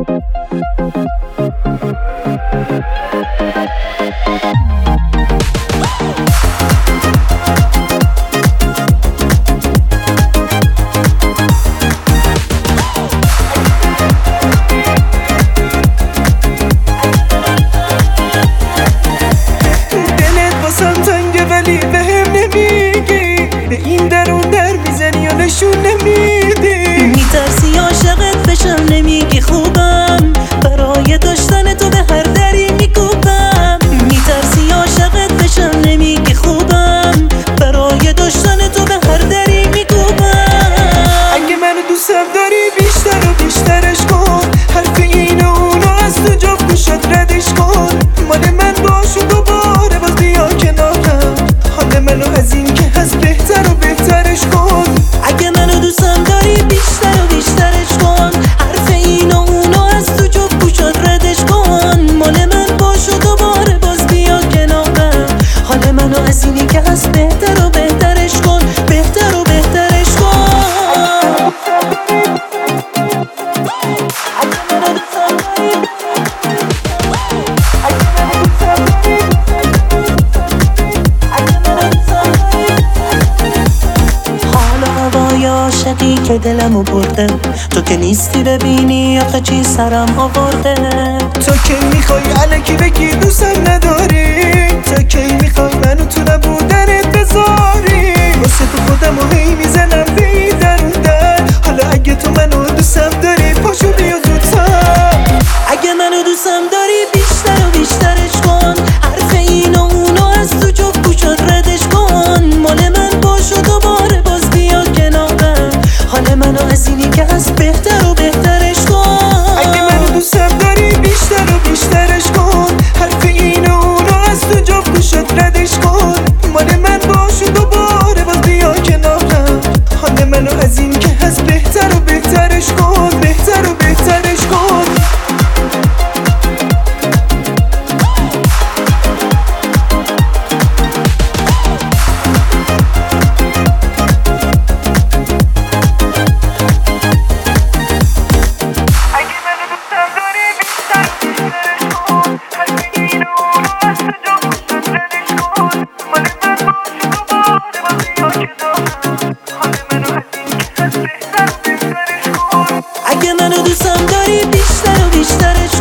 این در اون در میزنی و نشون نمیدی. میترسی عاشقت بشم نمیگی خوبم، برای داشتن تو به هر دری میکوبم. میترسی عاشقت بشم نمیگی خوبم، برای داشتن تو به هر دری میکوبم. اگه منو دوستم داری بیشتر و بیشترش کن، حرف این و اونو از تو جفت گوشت ردش کن. مال من باش و دوباره باز بیا کنارم، حال منو از این که هست بهتر و بهترش کن. اگه منو دوستم داری بیشتر و بیشترش کن، حرف این و اونو از تو جفت گوشت ردش کن. مال من باش و دوباره باز بیا کنارم، حال منو از اینی که هست بهتر و بهترش کن، بهتر و بهترش کن. عاشقی که دلمو برده، تو که نیستی ببینی آخه چی سرم آورده. تو کی میخوای الکی بگی دوستم نداری؟ تو کی میخوای منو تو نبودنت بذاری؟ واسه تو خودمو هی میزنم به این در اون در. حالا اگه تو منو دوستم داری پاشو بیا زودتر. اگه منو دوستم داری بیشتر و بیشترش کن، حرف این و اونو از تو جفت گوشت ردش کن. مال من باش و دوباره باز بیا کنارم، حال منو از اینی که هست بهتر و بهترش کن. اگه منو دوستم داری بیشتر و بیشترش کن، حرف این و اونو از تو جفت گوشت ردش کن. مال من باش و دوباره باز بیا کنارم، حال منو از این که هست بهتر و بهترش کن، بهتر و بهترش کن. اگه منو دوستم داری بیشتر و بیشترش